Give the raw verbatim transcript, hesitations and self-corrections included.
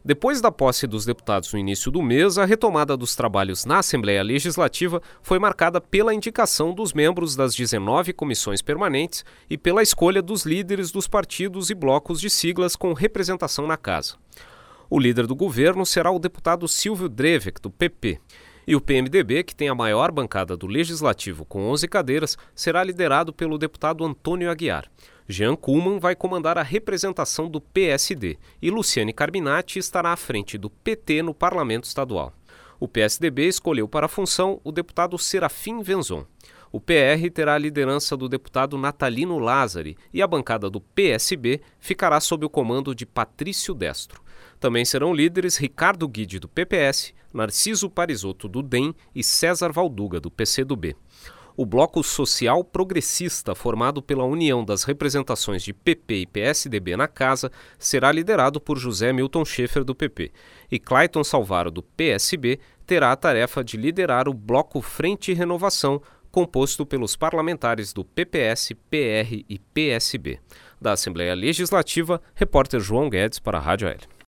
Depois da posse dos deputados no início do mês, a retomada dos trabalhos na Assembleia Legislativa foi marcada pela indicação dos membros das dezenove comissões permanentes e pela escolha dos líderes dos partidos e blocos de siglas com representação na Casa. O líder do governo será o deputado Silvio Drevek, do P P. E o P M D B, que tem a maior bancada do Legislativo com onze cadeiras, será liderado pelo deputado Antônio Aguiar. Jean Kuhlmann vai comandar a representação do P S D e Luciane Carminati estará à frente do P T no Parlamento Estadual. O P S D B escolheu para a função o deputado Serafim Venzon. O P R terá a liderança do deputado Natalino Lázari e a bancada do P S B ficará sob o comando de Patrício Destro. Também serão líderes Ricardo Guide, do P P S, Narciso Parisotto, do D E M e César Valduga, do P C do B. O Bloco Social Progressista, formado pela união das representações de P P e P S D B na Casa, será liderado por José Milton Schaefer, do P P. E Clayton Salvaro, do P S B, terá a tarefa de liderar o Bloco Frente e Renovação, composto pelos parlamentares do P P S, P R e P S B. Da Assembleia Legislativa, repórter João Guedes para a Rádio A L.